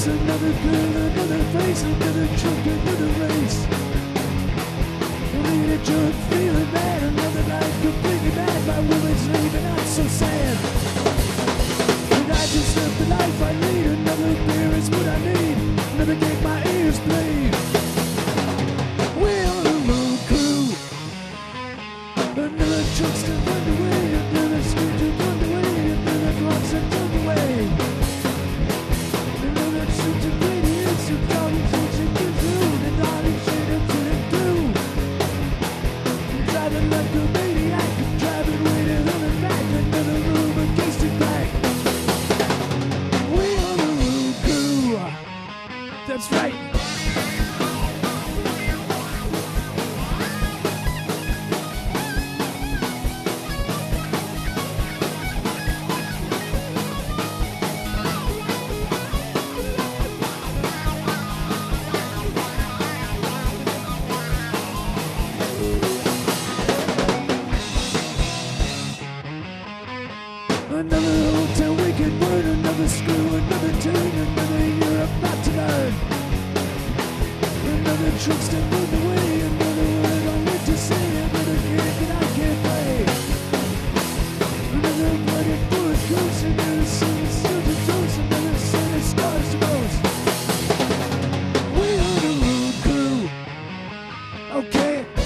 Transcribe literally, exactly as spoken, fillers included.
place, another girl, another face, another drunk, another race. Lead a drunk, feeling bad, another night completely bad. My woman's leaving, I'm so sad. And I just live the life I lead, another beer is what I need. Never get my ears bleed. We're on a road crew. Another truck's to run away, another scooter run away, another drunks that run away. Another shoots and idiots who probably thought you could do, and all this shit I couldn't do. Driving like a maniac, driving with another back, another room against it back. We're on a road crew. That's right. Another hotel wicked word, another screw, another turn, another year about to learn. Another trickster moved away, another word I want to say, another game that I can't play. Another bloody bullet goes, another silver silver toast, another set of scars to boast. We are the road crew. Okay.